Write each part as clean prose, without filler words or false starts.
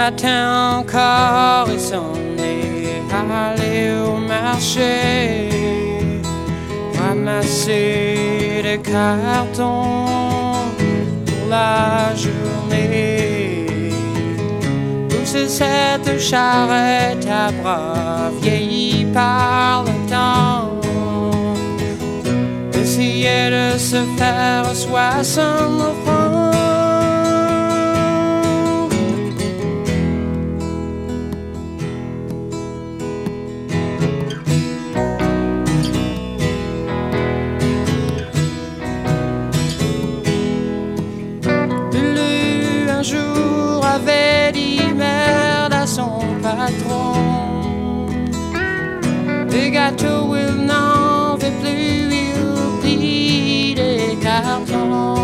matin encore, il s'en est allé au marché ramasser des cartons pour la journée. Pousser cette charrette à bras vieillis par le temps, essayer de se faire 60 francs. Avait dit merde à son patron. Les gâteaux, il n'en veut plus, il plie des cartons.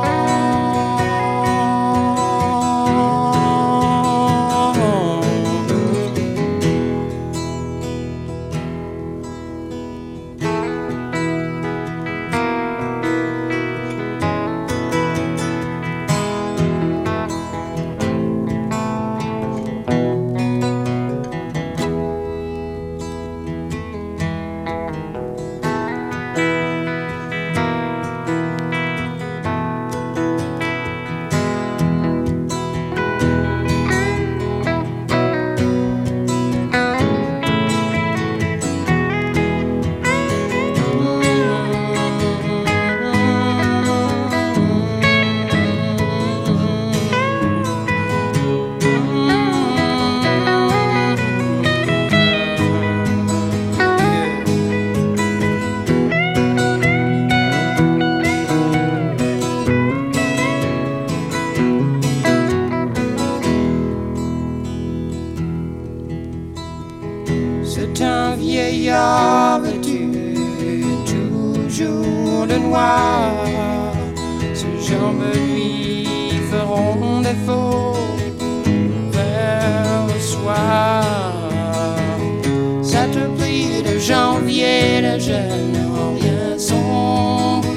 C'est un vieillard vêtu toujours de noir. Ses jambes lui feront défaut vers le soir. Cette pluie de janvier, les jeunes en rien sombre